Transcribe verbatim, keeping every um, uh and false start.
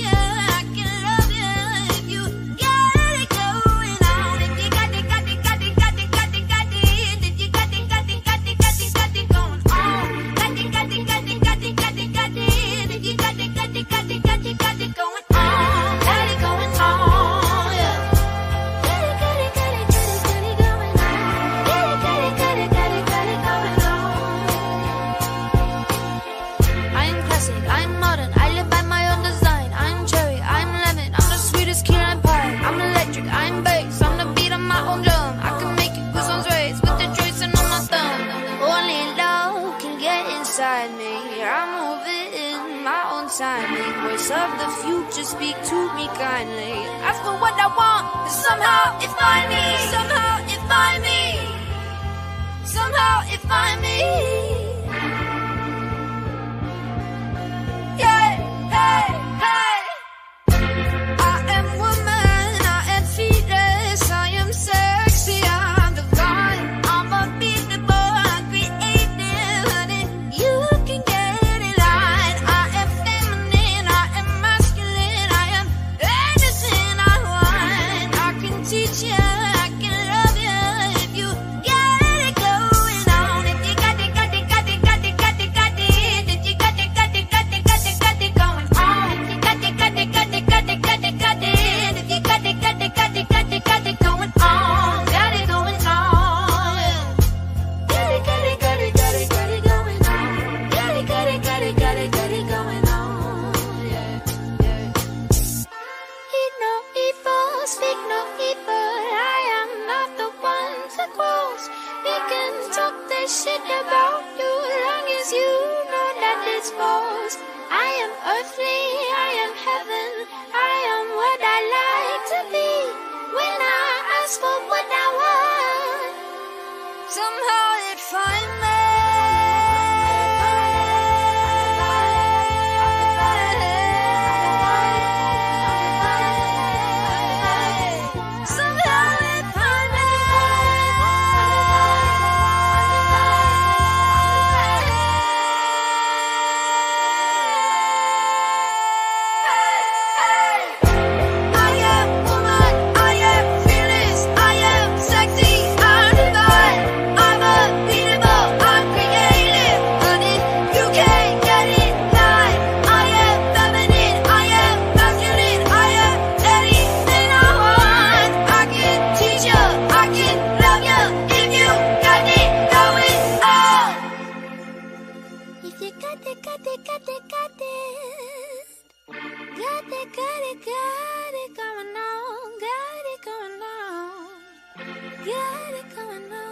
Voice of the future, speak to me kindly. Ask for what I want, and somehow it find me. Somehow it find me. Somehow it find me. Yeah, hey, hey. I am woman, I am fearless, I am sexy, I'm divine, I'm unbeatable, I'm creative, honey. You can get it right. I am feminine, I am masculine, I am anything I want. I can teach you, I can love you if you get it going on. If you got it, got it, got it, got it, got it, got it. If you got it, got it, got it, got it, got it going on. If you got it, got it, got it, got it, got it, got it. If you got it, got it, got it, got it, got it going on. Got it going on. Got it, got it, got it, got it, got it going on. Got it, got it, got it, got it, got it going on. Yeah, yeah. Eat no evil, speak no evil. I am not the one to close. We can talk that shit about you long as you know that it's false. I am earthly, I am heaven, I am what I like to be. When I ask for what I want, somehow it find me. Somehow it find me. I am woman, I am fearless, I am sexy, I'm divine, I'm unbeatable, I'm creative, honey, you can't get it right. I am feminine, I am masculine, I am anything I want. I can teach you, I can love you if you got it going on. If you got it, got it, got it, got it. Got it, got it, got it going on. Got it going on. Got it going on.